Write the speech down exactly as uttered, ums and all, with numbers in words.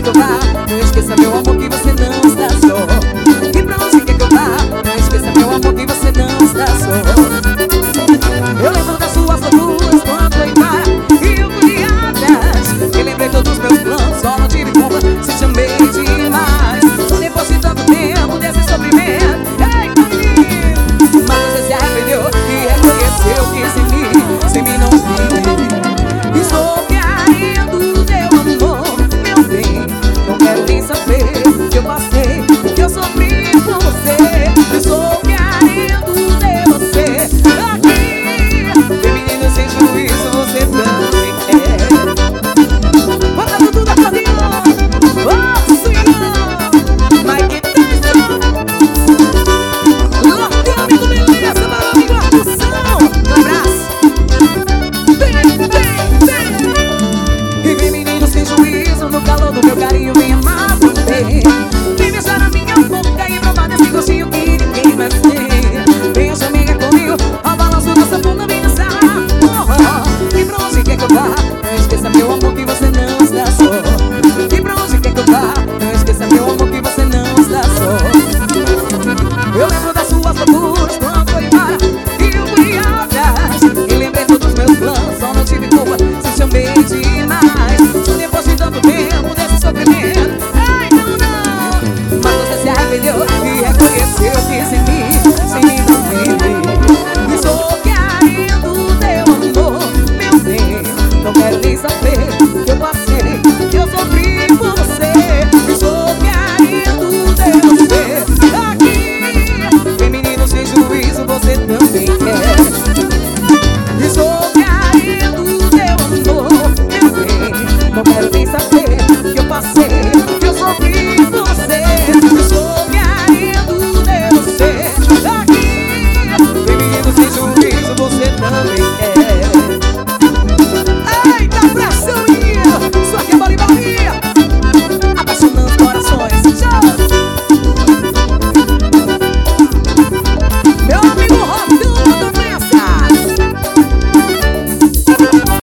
que eu vá? Não esqueça, meu amor, que você não está só. E pra onde quer que eu vá? Não esqueça, meu amor, que você não está só. Eu lembro das suas loucuras quando foi embora e eu fui atrás. E lembrei todos os meus planos, só não tive culpa se te amei demais. Depois de tanto tempo desse sofrimento, ei, menino, mas você se arrependeu e reconheceu que sem mim, sem mim não vive. Estou querendo teu amor, meu bem. Não quero nem saber o que eu passei, o que eu sofri por você. Estou querendo ter você aqui. Tem menino sem juízo, você também quer. Bota tudo da cadeira. Oh, senhor Mike Tyson. Loteamento Beleza, meu amigo Ardução. Um abraço. Vem, vem, vem. E vem menino sem juízo, no calor do meu carinho vem amar também. Vem beijar a minha boca e provar desse gostinho que ninguém mais tem. Vem amiga comigo, ao balanço da sanfona vem dançar. Oh, oh. E pra onde quer que eu vá? Não esqueça, meu amor, que você não está só. E pra onde quer que eu vá? Não esqueça, meu amor, que você não está só. Eu lembro das suas loucuras quando foi embora e eu fui atrás. E lembrei todos os meus planos, só não tive culpa se te amei demais. Depois de tanto tempo desse sofrimento, ai não, não. Mas você se arrependeu e reconheceu que sem mim, sem mim não vive. Estou querendo teu amor, meu bem. Não quero nem saber o que eu passei, que eu sofri por você. Estou querendo ter você aqui. Vem menino sem juízo, você também quer. Estou querendo teu amor, meu bem. Não quero nem saber